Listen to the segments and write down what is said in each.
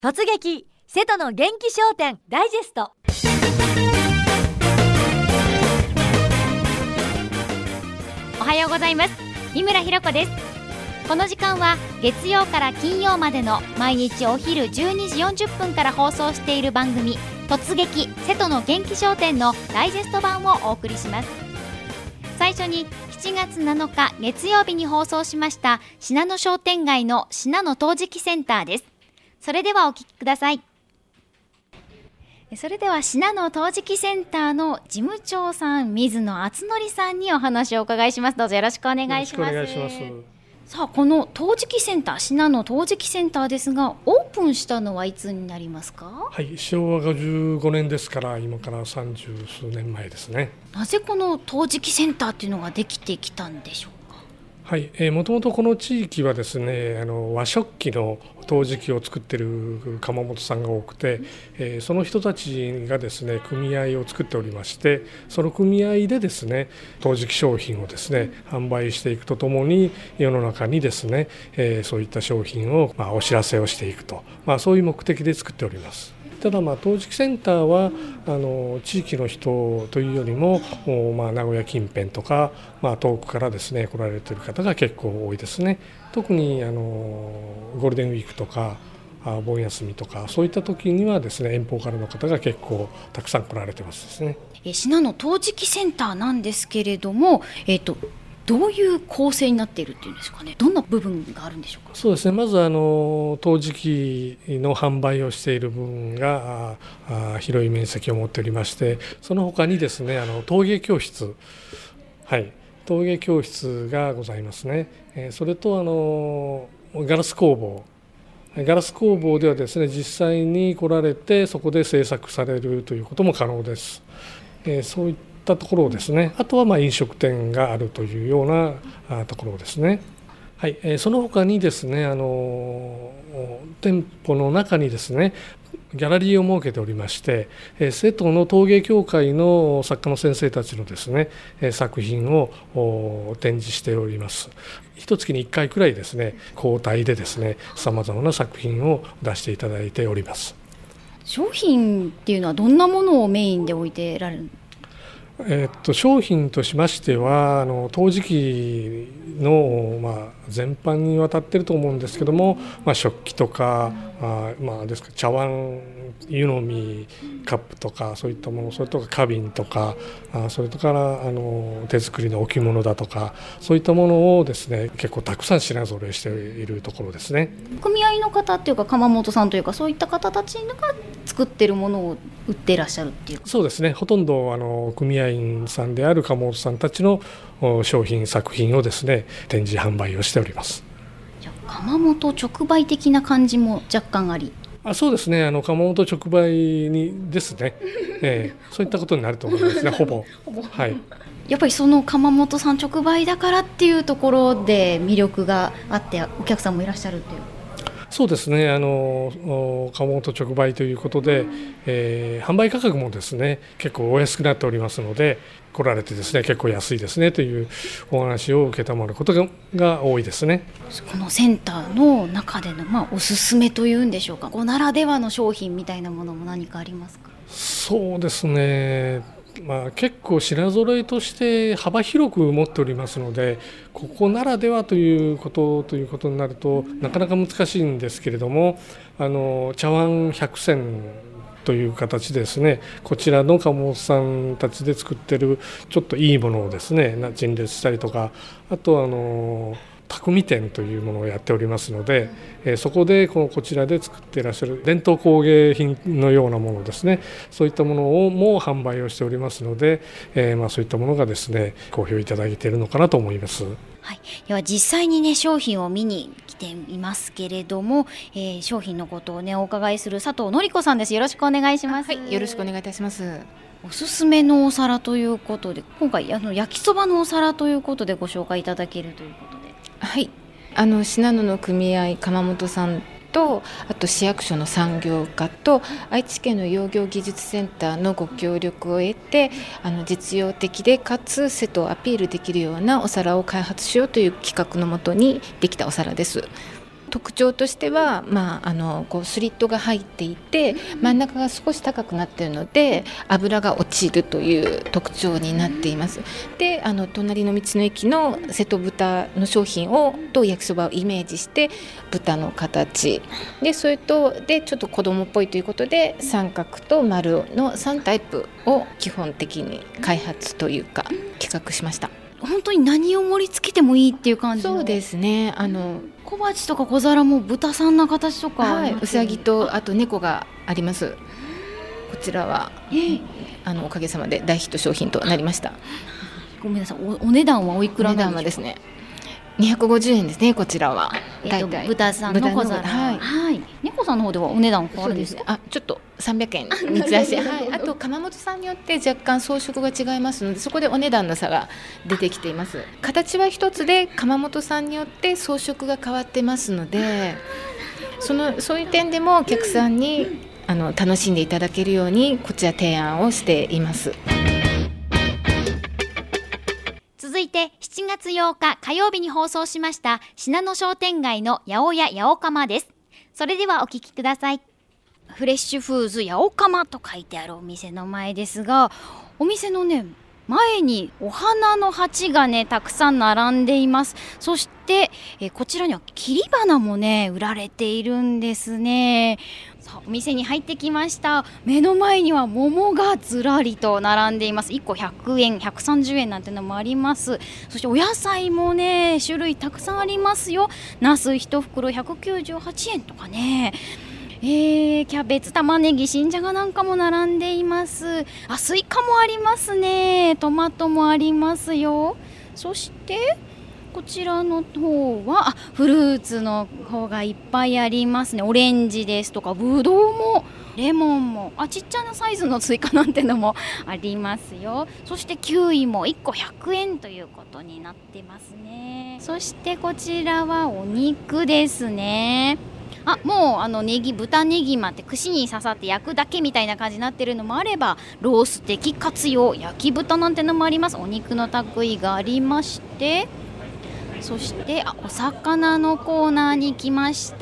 突撃瀬戸の元気商店ダイジェスト。 おはようございます。三村ひろ子です。この時間は月曜から金曜までの毎日お昼12時40分から放送している番組、突撃瀬戸の元気商店のダイジェスト版をお送りします。最初に7月7日月曜日に放送しました信濃商店街の信濃陶磁器センターです。それではお聞きください。それでは信濃陶磁器センターの事務長さん、水野敦則さんにお話をお伺いします。どうぞよろしくお願いします。 よろしくお願いします。 さあ、この陶磁器センター、信濃陶磁器センターですが、オープンしたのはいつになりますか？ はい、昭和55年ですから今から30数年前ですね。 なぜこの陶磁器センターというのができてきたんでしょうか？ はい、もともとこの地域はですね、和食器の陶磁器を作っている窯元さんが多くて、その人たちがですね組合を作っておりまして、その組合でですね陶磁器商品をですね販売していくとともに、世の中にですね、そういった商品をお知らせをしていくと、そういう目的で作っております。ただ陶磁器センターは地域の人というよりも名古屋近辺とか、遠くからですね来られている方が結構多いですね。特にゴールデンウィークとか盆休みとかそういった時にはですね遠方からの方が結構たくさん来られてますですね。 信濃陶磁器センターなんですけれども、どういう構成になっているっていうんですかね。どんな部分があるんでしょうか？ そうですね、まず陶磁器の販売をしている分が広い面積を持っておりまして、その他にですね陶芸教室、陶芸教室がございますね。それとガラス工房ではですね実際に来られてそこで制作されるということも可能です。そういったところですね。あとは飲食店があるというようなところですね。はい、その他にですね店舗の中にですねギャラリーを設けておりまして、瀬戸の陶芸協会の作家の先生たちのですね作品を展示しております。一月に1回くらいですね交代でですねさまざまな作品を出していただいております。 商品っていうのはどんなものをメインで置いてられる？ 商品としましては陶磁器の全般にわたっていると思うんですけども、食器とかですから茶碗湯飲みカップとかそういったもの、それとか花瓶とかそれとから手作りの置物だとかそういったものをですね結構たくさん品揃えしているところですね。 組合の方っていうか窯元さんというかそういった方たちが作っているものを売っていらっしゃるっていう？ そうですね、ほとんど組合員さんである窯元さんたちの商品作品をですね展示販売をしております。 じゃあ窯元直売的な感じも若干あり？ そうですね、窯元直売にですね、そういったことになると思いますねほぼはい。 やっぱりその窯元さん直売だからっていうところで魅力があってお客さんもいらっしゃるっていう？ そうですね、窯元直売ということで、販売価格もですね結構お安くなっておりますので、来られてですね結構安いですねというお話を受けたまることが多いですね。 このセンターの中での、おすすめというんでしょうか、ここならではの商品みたいなものも何かありますか？ そうですね、結構品揃えとして幅広く持っておりますので、ここならではということになるとなかなか難しいんですけれども、茶碗100選という形でですねこちらの窯元さんたちで作っているちょっといいものをですね陳列したりとか、あと匠店というものをやっておりますので、そこでこちらで作っていらっしゃる伝統工芸品のようなものですね、そういったものをも販売をしておりますので、そういったものがですね好評いただいているのかなと思います。 はい、では実際に商品を見に来ていますけれども、商品のことをお伺いする佐藤典子さんです。よろしくお願いします。 よろしくお願いいたします。 おすすめのお皿ということで、今回焼きそばのお皿ということでご紹介いただけるということで。 はい、信濃の組合窯元さんと、あと市役所の産業課と愛知県の養業技術センターのご協力を得て、実用的でかつ瀬戸をアピールできるようなお皿を開発しようという企画のもとにできたお皿です。 特徴としては、こうスリットが入っていて真ん中が少し高くなっているので脂が落ちるという特徴になっています。で隣の道の駅の瀬戸豚の商品と焼きそばをイメージして豚の形で、それとでちょっと子供っぽいということで三角と丸の3タイプを基本的に開発というか企画しました。 本当に何を盛り付けてもいいっていう感じの。 そうですね。 小鉢とか小皿も豚さんな形とか、 はい、うさぎとあと猫があります。こちらは、おかげさまで大ヒット商品となりました。 ごめんなさい、お値段はおいくらなんでしょうか。 お値段はですね250円ですね。こちらは、 豚さんの小皿、はい、猫さんの方ではお値段変わるんですか。 ちょっと300円にずらして、あと窯元さんによって若干装飾が違いますので、そこでお値段の差が出てきています。形は一つで窯元さんによって装飾が変わってますので、そういう点でもお客さんに楽しんでいただけるようにこちら提案をしています。 続いて7月8日火曜日に放送しました信濃商店街の八百屋八百釜です。それではお聞きください。フレッシュフーズ八百釜と書いてあるお店の前ですが、お店のね前にお花の鉢がねたくさん並んでいます。そしてこちらには切り花もね売られているんですね。さあお店に入ってきました。目の前には桃がずらりと並んでいます。1個100円130円なんてのもあります。そしてお野菜もね種類たくさんありますよ。ナス1袋198円とかね、キャベツ、玉ねぎ、新じゃがなんかも並んでいます。スイカもありますね。トマトもありますよ。そしてこちらの方はフルーツの方がいっぱいありますね。オレンジですとかブドウもレモンもちっちゃなサイズのスイカなんてのもありますよ。そしてキウイも1個100円ということになってますね。そしてこちらはお肉ですね。もうネギ、豚ネギまって串に刺さって焼くだけみたいな感じになってるのもあれば、ロース的活用焼き豚なんてのもあります。お肉の類がありまして、そしてお魚のコーナーに来ました。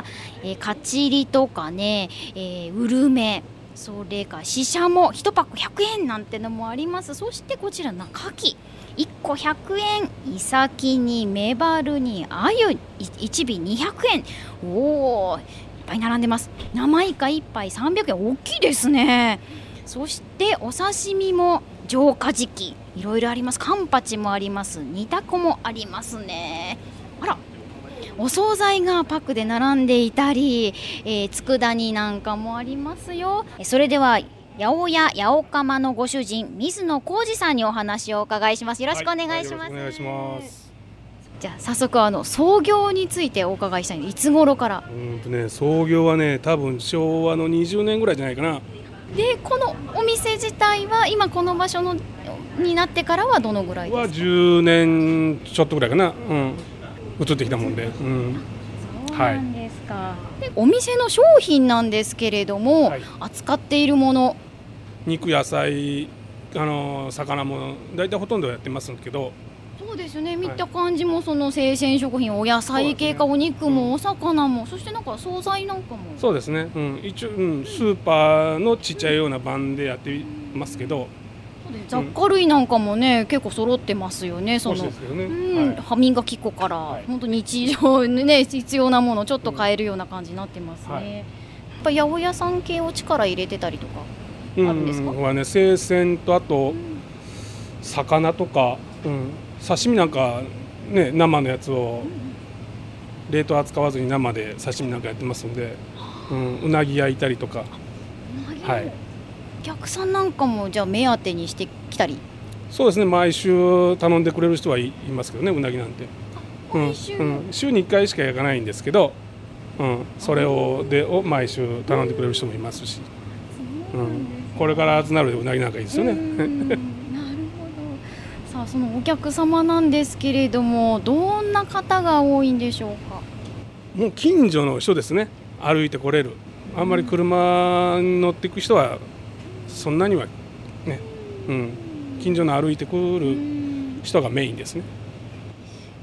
カチリとかね、ウルメ、それからシシャモ1パック100円なんてのもあります。そしてこちらのカキ1個100円、イサキにメバルにアユ1尾200円。いっぱい並んでます。生イカ1杯300円、大きいですね。そしてお刺身も上カジキいろいろあります。カンパチもあります。煮タコもありますね。お惣菜がパックで並んでいたり、佃煮なんかもありますよ。それでは八百屋八百釜のご主人水野浩二さんにお話をお伺いします。よろしくお願いします。 お願いします。 じゃあ早速創業についてお伺いしたいので、いつ頃から。 創業はね多分昭和の20年ぐらいじゃないかな。 でこのお店自体は今この場所になってからはどのぐらいですか。 は10年ちょっとぐらいかな、移ってきたもんで、 そうなんですか。でお店の商品なんですけれども、扱っているもの、 肉、野菜、魚も大体ほとんどやってますけど。 そうですね、見た感じもその生鮮食品、お野菜系かお肉もお魚も、そしてなんか惣菜なんかも。 そうですね、一応、スーパーのちっちゃいような版でやってますけど、 雑貨類なんかもね、結構揃ってますよね。 そうですよね。 歯磨き粉から本当日常にね必要なものちょっと買えるような感じになってますね。やっぱ八百屋さん系を力入れてたりとかあるんですか。 はね、生鮮とあと魚とか、刺身なんかね、生のやつを冷凍扱わずに生で刺身なんかやってますんで、うなぎ焼いたりとか。お客さんなんかもじゃあ目当てにしてきたり。 そうですね、毎週頼んでくれる人はいますけどね、うなぎなんて。週に1回しか焼かないんですけど、それを毎週頼んでくれる人もいますし、これから暑なるでうなぎなんかいいですよね。 なるほど。さあそのお客様なんですけれども、どんな方が多いんでしょうか。 もう近所の人ですね、歩いて来れる。あんまり車に乗っていく人はそんなにはね、近所の歩いてくる人がメインですね。 歩いて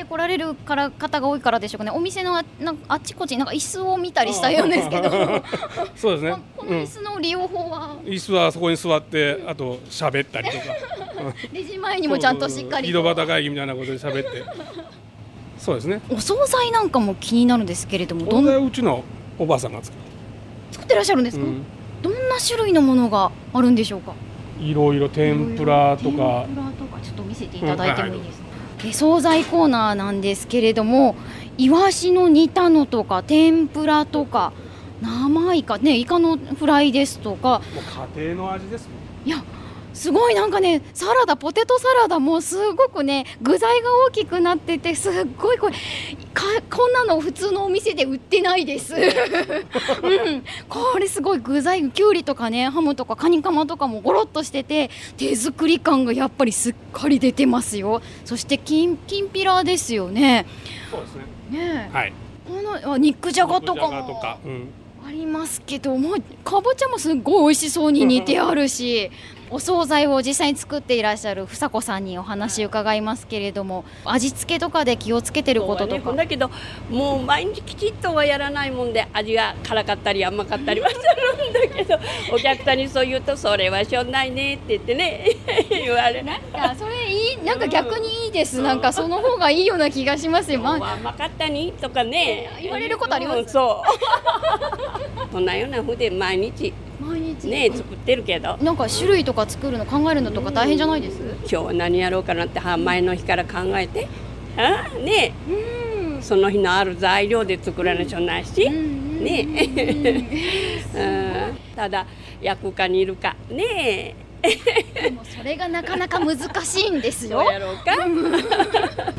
てこられる方が多いからでしょうかね。お店のなんかあっちこっちなんか椅子を見たりしたようですけどそうですね、 この椅子の利用法は、 椅子はそこに座ってあと喋ったりとかレジ前にもちゃんとしっかりと井戸端会議みたいなことで喋ってそうですね。 お惣菜なんかも気になるんですけれども、 これはうちのおばあさんが作ってらっしゃるんですか、どんな種類のものがあるんでしょうか。 るいろいろ天ぷらとか天ぷらとかちょっと見せていただいてもいいですか。惣菜コーナーなんですけれども、イワシの煮たのとか天ぷらとか生イカね、イカのフライですとか、 もう家庭の味ですもん。 いやすごいなんかね、サラダ、ポテトサラダもすごくね具材が大きくなってて、すっごいこんなの普通のお店で売ってないです、これすごい具材、きゅうりとかね、ハムとかカニカマとかもゴロッとしてて、手作り感がやっぱりすっかり出てますよ。そしてきんぴらですよね。 そうですね。 ねえ、 はい。 この肉じゃがとか肉じゃがともかありますけども、かぼちゃもすっごい美味しそうに煮てあるしお惣菜を実際に作っていらっしゃる房子さんにお話伺いますけれども、味付けとかで気をつけてることとか。 だけどもう毎日きちっとはやらないもんで、味が辛かったり甘かったりはするんだけどお客さんにそう言うと、それはしょうないねって言ってね言われる。 なんかそれいい、なんか逆にいいです、なんかその方がいいような気がしますよ、 甘かったにとかね言われることあります、 そうそんなような風で毎日ね作ってるけど、 なんか種類とか作るの考えるのとか大変じゃないです？ 今日は何やろうかなって前の日から考えてね、その日のある材料で作らなきゃないしねただ焼くか煮るかねでもそれがなかなか難しいんですよ。 そうやろうか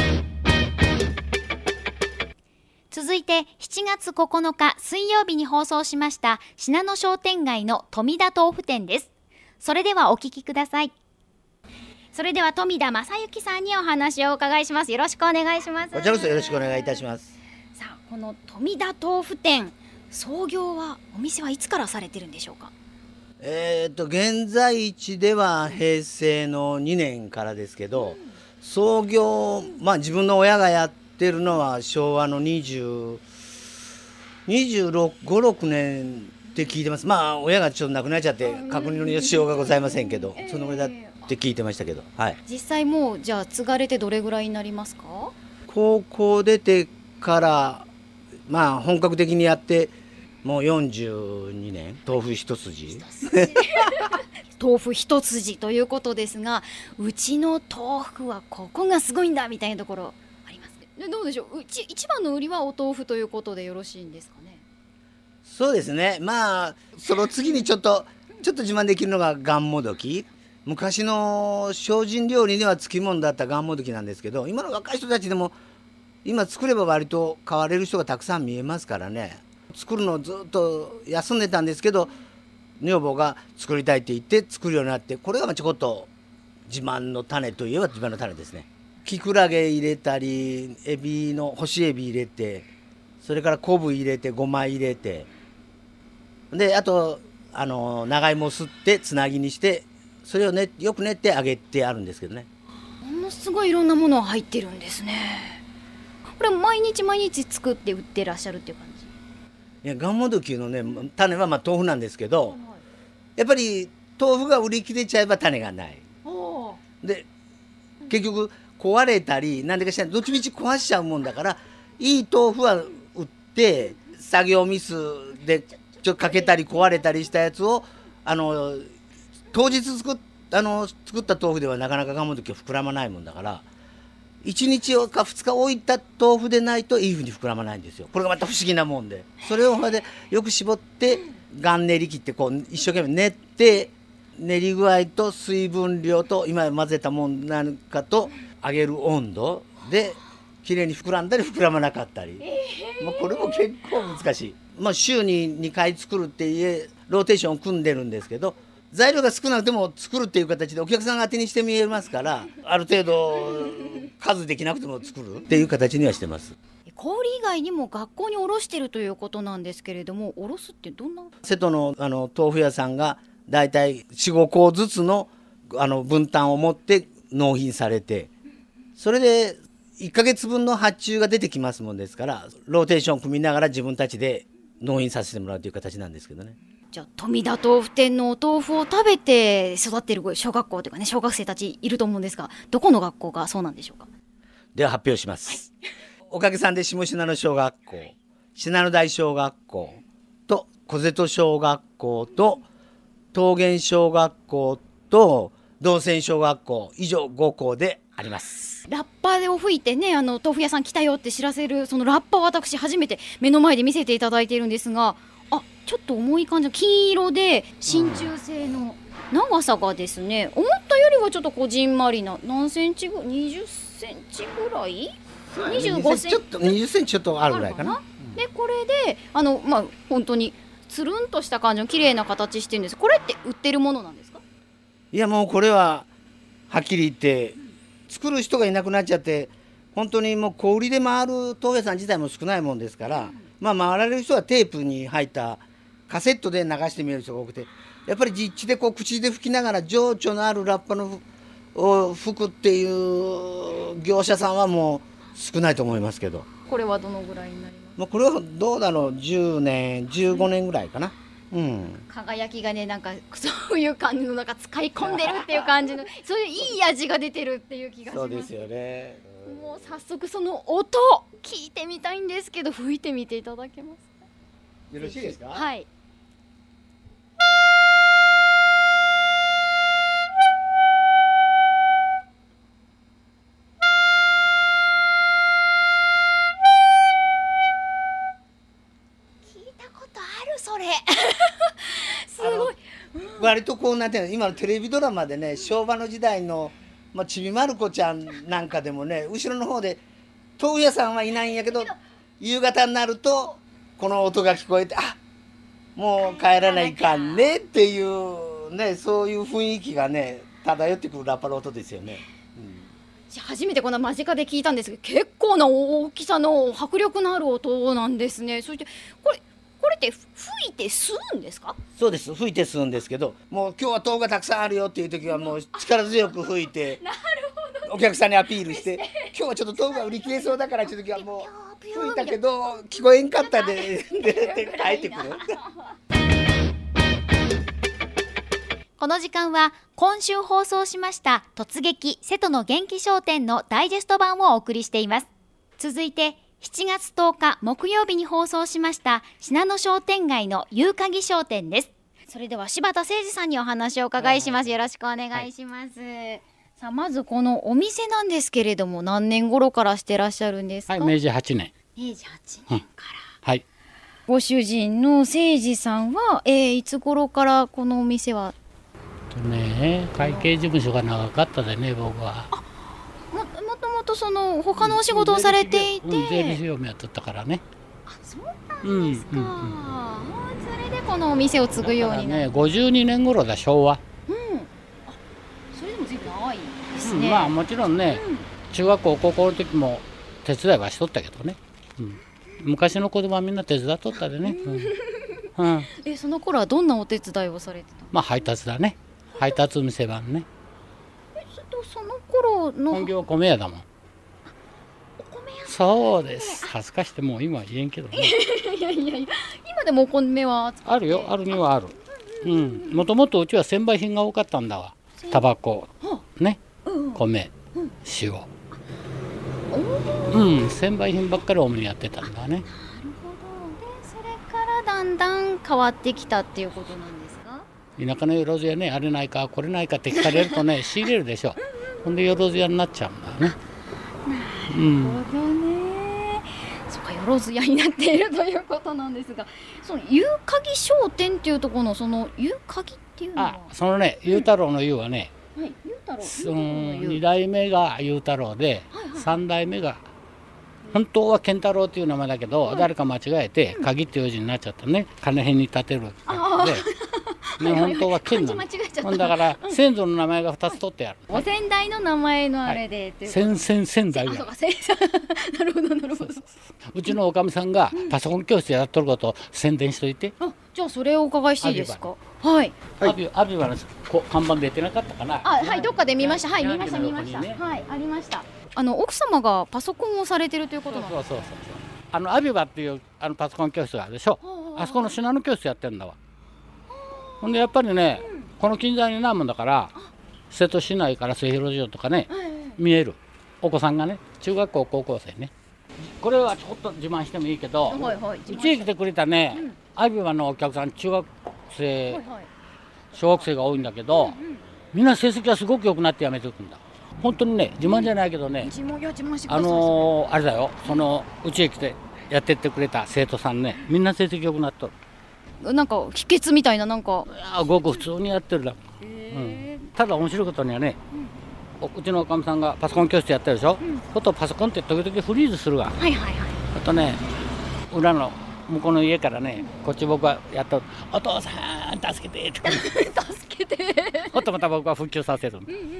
続いて7月9日水曜日に放送しました信濃商店街の富田豆腐店です。それではお聞きください。それでは富田正幸さんにお話をお伺いします。よろしくお願いします。 こちらこそよろしくお願いいたします。 さあ、この富田豆腐店、創業はお店はいつからされてるんでしょうか。 現在地では平成の2年からですけど、創業自分の親がやってるのは昭和の26、6年って聞いてます。親がちょっと亡くなっちゃって確認のしようがございませんけど、そのぐらいだって聞いてましたけど、はい。 実際もうじゃあ継がれてどれぐらいになりますか。 高校出てから本格的にやってもう42年、豆腐一筋豆腐一筋ということですが、うちの豆腐はここがすごいんだみたいなところありますね。どうでしょう、一番の売りはお豆腐ということでよろしいんですかね。 そうですね。その次にちょっと自慢できるのががんもどき。昔の精進料理にはつきもんだったがんもどきなんですけど、今の若い人たちでも今作れば割と買われる人がたくさん見えますからね。作るのをずっと休んでたんですけど、女房が作りたいって言って作るようになって、これがちょこっと自慢の種といえば自慢の種ですね。キクラゲ入れたり、エビの干しエビ入れて、それから昆布入れて、ごま入れて、であと長芋をすってつなぎにして、それをよく練って揚げてあるんですけどね。 ものすごいいろんなものが入ってるんですね。これ毎日作って売ってらっしゃるっていう感じ。 いや、がんもどきのね種は豆腐なんですけど、やっぱり豆腐が売り切れちゃえば種がないで、結局壊れたり何でかしらどっちみち壊しちゃうもんだから、いい豆腐は売って作業ミスでちょっと欠けたり壊れたりしたやつを当日作った豆腐ではなかなかがんもどきは膨らまないもんだから、1日か2日置いた豆腐でないといいふうに膨らまないんですよ。これがまた不思議なもんで、それをよく絞ってがん練り器って一生懸命練って、練り具合と水分量と今混ぜたもんなんかと揚げる温度できれいに膨らんだり膨らまなかったり、これも結構難しい。週に2回作るってローテーションを組んでるんですけど、材料が少なくても作るっていう形でお客さんが当てにして見えますから、ある程度数できなくても作るっていう形にはしてます。 小売以外にも学校に卸してるということなんですけれども、卸すってどんな。 瀬戸の豆腐屋さんがだいたい 4,5 個ずつの分担を持って納品されて、それで 1ヶ月分の発注が出てきますもんですから、ローテーション組みながら自分たちで納品させてもらうという形なんですけどね。 じゃあ富田豆腐店のお豆腐を食べて育っている小学校というかね、小学生たちいると思うんですが、どこの学校がそうなんでしょうか。 では発表します、おかげさんで下信濃小学校、信濃台小学校と小瀬戸小学校と桃源小学校と道泉小学校以上5校であります。 ラッパを吹いてね、豆腐屋さん来たよって知らせるそのラッパを私初めて目の前で見せていただいているんですが、ちょっと重い感じの金色で真鍮製の長さがですね、思ったよりはちょっとこじんまりな、何センチぐ20センチぐらい、25センチ 20センチちょっとあるぐらいかな。 でこれで本当につるんとした感じの綺麗な形してるんです。これって売ってるものなんですか。 いやもうこれははっきり言って作る人がいなくなっちゃって、本当にもう小売りで回る豆腐屋さん自体も少ないもんですから、回られる人はテープに入ったカセットで流してみる人が多くて、やっぱり実地で口で吹きながら情緒のあるラッパを吹くっていう業者さんはもう少ないと思いますけど。 これはどのぐらいになりますか。 もうこれはどうだろう、10年15年ぐらいかな。 輝きがね、なんかそういう感じの使い込んでるっていう感じのそういういい味が出てるっていう気がします。 そうですよね。 もう早速その音聞いてみたいんですけど、吹いてみていただけますか。 よろしいですか。 はい。聞いたことあるそれすごい。 割とこうなってる、今のテレビドラマでね、昭和の時代のちびまる子ちゃんなんかでもね、後ろの方で豆腐屋さんはいないんやけど、夕方になるとこの音が聞こえて、もう帰らないかんねっていうね、そういう雰囲気がね漂ってくるラッパの音ですよね。 初めてこんな間近で聞いたんですけど、結構な大きさの迫力のある音なんですね。そしてこれって吹いて吸うんですか。 そうです、吹いて吸うんですけど、もう今日は豆腐がたくさんあるよっていう時はもう力強く吹いてお客さんにアピールして、今日はちょっと豆腐が売り切れそうだからちょっと今日はもう吹いたけど聞こえんかったで帰ってくるこの時間は今週放送しました突撃瀬戸の元気商店のダイジェスト版をお送りしています。続いて7月10日木曜日に放送しました信濃商店街の夕鍵商店です。それでは柴田誠二さんにお話をお伺いします。よろしくお願いします。さあまずこのお店なんですけれども、何年頃からしてらっしゃるんですか。 明治8年。 明治8年から、 ご主人の誠二さんは、いつ頃からこのお店は。 会計事務所が長かったでね、僕は。 もともとその他のお仕事をされていて、 税理士業務やっとったからね。 そうなんですか。それでこのお店を継ぐようになる。 52年頃だ、昭和。 それでも随分長いですね。 もちろんね、中学校高校の時も手伝いはしとったけどね。昔の子供はみんな手伝っとったでね。 その頃はどんなお手伝いをされてた。 配達だね。配達店番ね。 その頃の本業は米屋だもん。 お米屋。 そうです。恥ずかしてもう今は言えんけどね。 いや今でもお米はあるよ、あるにはある。もともとうちは専売品が多かったんだわ。タバコね、米、塩、専売品ばっかり主にやってたんだね。 なるほど。でそれからだんだん変わってきたっていうことなんですか。 田舎のよろずやね、あれないかこれないかって聞かれるとね仕入れるでしょ。ほんでよろずやになっちゃうんだよね。 なるほどね。そっか、よろずやになっているということなんですが、その夕鍵商店っていうところのその夕鍵っていうのは、 そのね、ゆうたろうのゆうはね、2代目がゆうたろうで、3代目が本当は健太郎っていう名前だけど、誰か間違えて鍵っていう字になっちゃったね。金辺に立てるで、本当は健なの。だから先祖の名前が2つ取ってある。 お先代の名前のあれで、 先代が。なるほどなるほど。 うちのおかみさんがパソコン教室やっとることを宣伝しといて。 じゃあそれをお伺いしていいですか。はい。 アビバの看板出てなかったかな。 はい、どっかで見ました。はい、見ました。はい、ありました。 奥様がパソコンをされてるということなんですか。 そうアビバっていうパソコン教室があるでしょ。あそこの信濃教室やってるんだわ。ほんでやっぱりね、この近在になるもんだから瀬戸市内から末広城とかね、見えるお子さんがね、中学校高校生ね。これはちょっと自慢してもいいけど、うちへ来てくれたね、アビバのお客さん中学生、小学生が多いんだけど、みんな成績がすごく良くなって辞めていくんだ。本当にね、自慢じゃないけどね、あれだよ、うちへ来てやってってくれた生徒さんね、みんな成績良くなっとる。 なんか秘訣みたいな、なんかごく普通にやってるだ、ただ面白いことにはね、うちのおかみさんがパソコン教室やってるでしょ、ことパソコンって時々フリーズするわ。あとね、裏の向こうの家からね、こっち僕はやっとお父さん助けてって助けてほっとまた僕は復旧させる。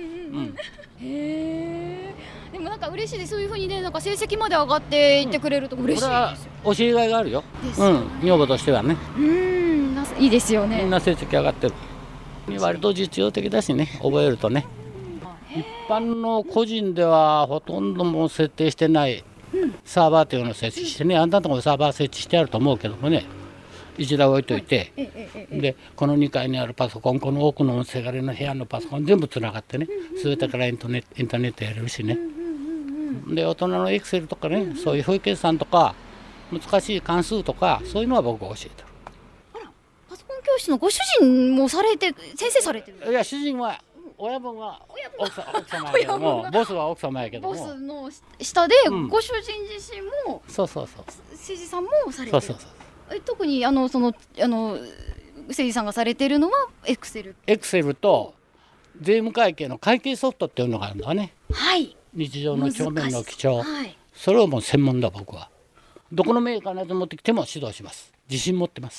でもなんか嬉しいです。そういう風にね、なんか成績まで上がっていってくれると嬉しいです。 これは教えがいがあるよ。女房としてはね。 いいですよね。 みんな成績上がってる。割と実用的だしね、覚えるとね。一般の個人ではほとんどもう設定してないサーバーというのを設置してね、あんたのところにサーバー設置してあると思うけどもね、一台置いといて、でこの2階にあるパソコン、この奥のせがれの部屋のパソコン全部つながってね、全てからインターネットやれるしね。で大人のエクセルとかね、そういう風計算とか難しい関数とか、そういうのは僕が教えてる。 パソコン教室のご主人もされて、先生されてる。 いや、主人は親分は奥様やけども、ボスは奥様やけども、 ボスの下でご主人自身も、誠司さんもされてる。特に誠司さんがされてるのはエクセルと税務会計の会計ソフトっていうのがあるんだね。日常の帳面の記帳、それをもう専門だ。僕はどこのメーカーのやつ持ってきても指導します。自信持ってます。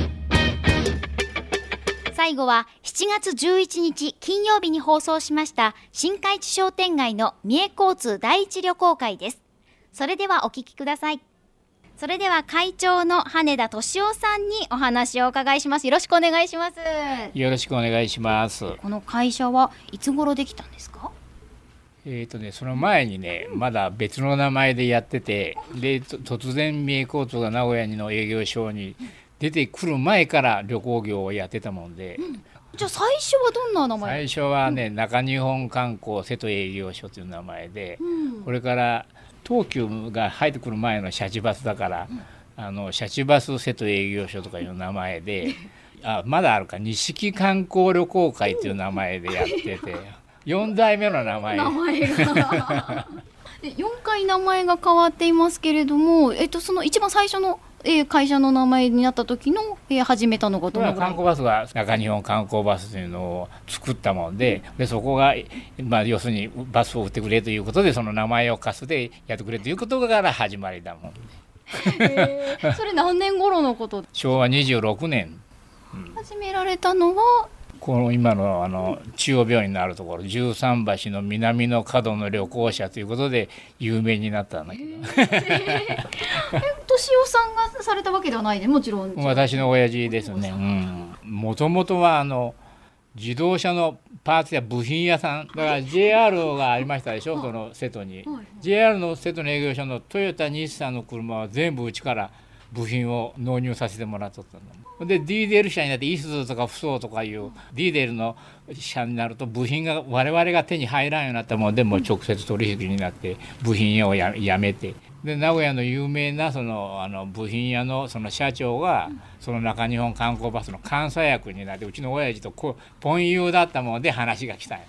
最後は7月11日金曜日に放送しました新海地商店街の三重交通第一旅行会です。それではお聞きください。それでは会長の羽田俊夫さんにお話をお伺いします。よろしくお願いします。 よろしくお願いします。 この会社はいつ頃できたんですか？ その前にね、まだ別の名前でやってて、で突然三重交通が名古屋の営業所に出てくる前から旅行業をやってたもんで、 じゃあ最初はどんな名前？ 最初はね、中日本観光瀬戸営業所という名前で、これから東急が入ってくる前のシャチバスだから、シャチバス瀬戸営業所とかいう名前でまだあるか、錦観光旅行会という名前でやってて4代目の名前が 4回名前が変わっていますけれども、その一番最初の会社の名前になった時の始めたのがどのぐらい？ 観光バスが中日本観光バスというのを作ったもんで、そこが、要するにバスを売ってくれということで、その名前を貸すでやってくれということから始まりだもんでそれ何年頃のこと？ 昭和26年、 始められたのはこの今の中央病院のあるところ、13橋の南の角の旅行者ということで有名になったんだけど俊夫さんがされたわけではないで、もちろん私の親父ですね。もともとは自動車のパーツや部品屋さんだから JR がありましたでしょ、その瀬戸に。JR の瀬戸の営業所のトヨタ日産の車は全部うちから部品を納入させてもらっとったので、ディーゼル車になってイスズとかフソーとかいうディーゼルの車になると部品が我々が手に入らんようになったもので、もう直接取引になって部品屋をやめて、で名古屋の有名な部品屋のその社長がその中日本観光バスの監査役になって、うちの親父とポン友だったもので話が来たんや。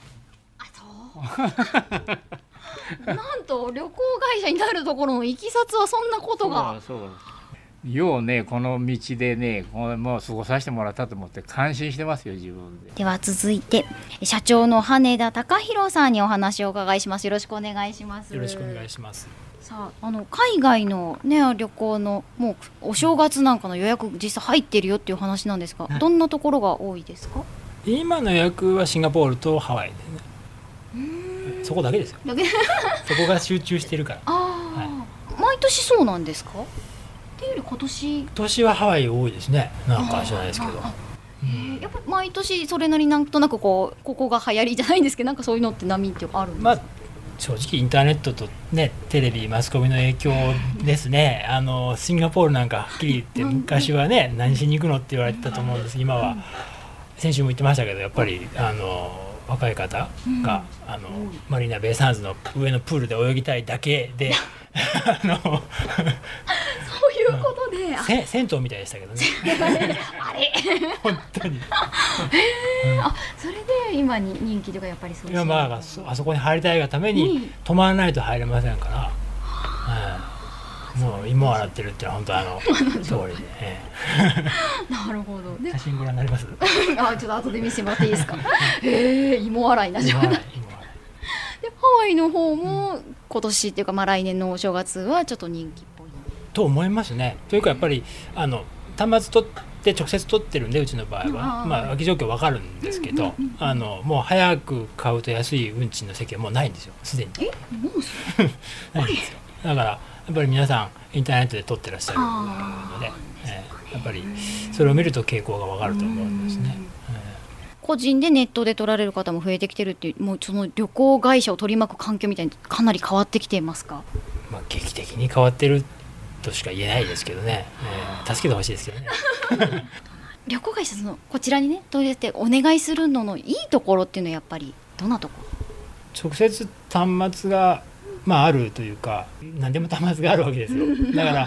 なんと旅行会社になるところのいきさつはそんなことが。 ようね、この道でね、もう過ごさせてもらったと思って感心してますよ、自分で。 では続いて社長の羽田隆弘さんにお話をお伺いします。よろしくお願いします。 よろしくお願いします。 さあ、海外の、旅行のもうお正月なんかの予約実際入ってるよっていう話なんですが、どんなところが多いですか？ 今の予約はシンガポールとハワイでね。そこだけですよ。そこが集中してるから。 毎年そうなんですか？っていうより今年はハワイ多いですね。なんか知らないですけど。 やっぱり毎年それなりなんとなくここが流行りじゃないんですけど、なんかそういうのって波ってあるんですか？ 正直インターネットとねテレビマスコミの影響ですね。シンガポールなんかはっきり言って昔はね何しに行くのって言われてたと思うんです。今は先週も言ってましたけどやっぱり若い方が、マリーナベイサンズの上のプールで泳ぎたいだけでそういうことで銭湯みたいでしたけどねあれ本当にそれで今に人気とかやっぱりそうですね。 あそこに入りたいがために泊まらないと入れませんから、もう芋洗ってるっていうのは本当通りで、 なるほど。 写真ご覧になります？ ちょっと後で見せてもらっていいですか？芋洗いになっちゃう。でハワイの方も今年っていうか、来年のお正月はちょっと人気っぽいと思いますね。というかやっぱり端末取って直接取ってるんでうちの場合は空き状況わかるんですけど、もう早く買うと安い運賃の席はもうないんですよ、すでに。 もうないんですよ。だからやっぱり皆さんインターネットで撮ってらっしゃるので、やっぱりそれを見ると傾向がわかると思うんですね。 個人でネットで取られる方も増えてきてるっていう、もうその旅行会社を取り巻く環境みたいにかなり変わってきていますか？ 劇的に変わってるとしか言えないですけどね、助けてほしいですけどね旅行会社こちらにね取りってお願いするののいいところっていうのはやっぱりどんなところ？ 直接端末があるというか、何でも端末があるわけですよ。だから、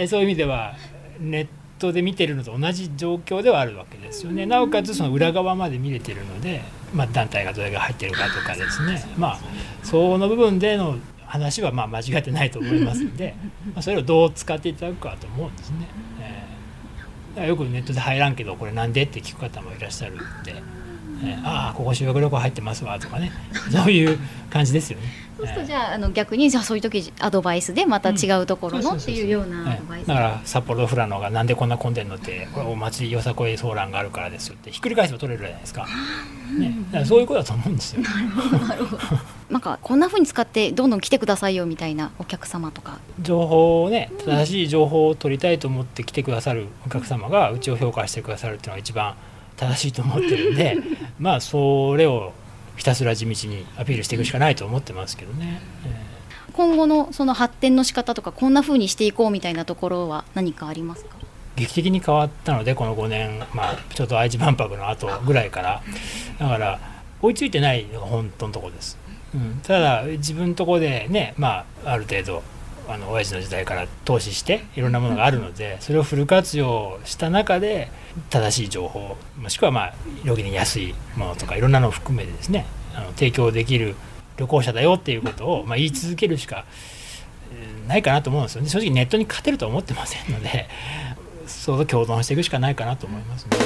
そういう意味ではネットで見てるのと同じ状況ではあるわけですよね。なおかつその裏側まで見れてるので、団体がどれが入ってるかとかですね、その部分での話は間違ってないと思いますのでそれをどう使っていただくかと思うんですね。だからよくネットで入らんけどこれなんでって聞く方もいらっしゃるんで、ここ修学旅行入ってますわとかね、そういう感じですよね。 そうするとじゃあ逆にそういう時アドバイスでまた違うところのっていうようなアドバイス、 だから札幌と富良野がなんでこんな混んでんのって、これお祭りよさこいソーランがあるからですよってひっくり返せば取れるじゃないですか、だからそういうことだと思うんですよ。 なるほどなんかこんな風に使ってどんどん来てくださいよみたいなお客様とか、 情報をね、正しい情報を取りたいと思って来てくださるお客様がうちを評価してくださるっていうのが一番正しいと思ってるんでそれをひたすら地道にアピールしていくしかないと思ってますけどね。 今後のその発展の仕方とかこんな風にしていこうみたいなところは何かありますか？ 劇的に変わったのでこの5年、ちょっと愛知万博の後ぐらいからだから追いついてないのが本当のところです、ただ自分のところでね、ある程度親父の時代から投資していろんなものがあるのでそれをフル活用した中で正しい情報もしくは料金に安いものとかいろんなのを含めてですね提供できる旅行者だよっていうことを言い続けるしかないかなと思うんですよね。正直ネットに勝てるとは思ってませんのでそう共存していくしかないかなと思いますね。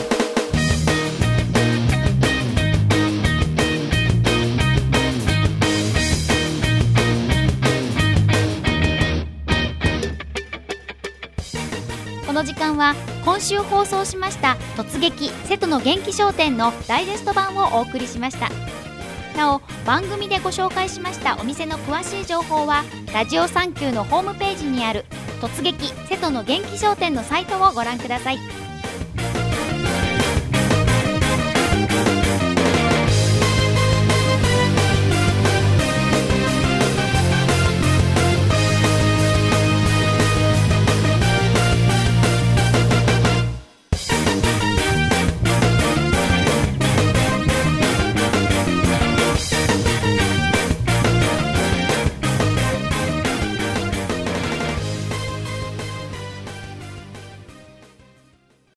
この時間は今週放送しました突撃瀬戸の元気商店のダイジェスト版をお送りしました。なお番組でご紹介しましたお店の詳しい情報はラジオサンキューのホームページにある突撃瀬戸の元気商店のサイトをご覧ください。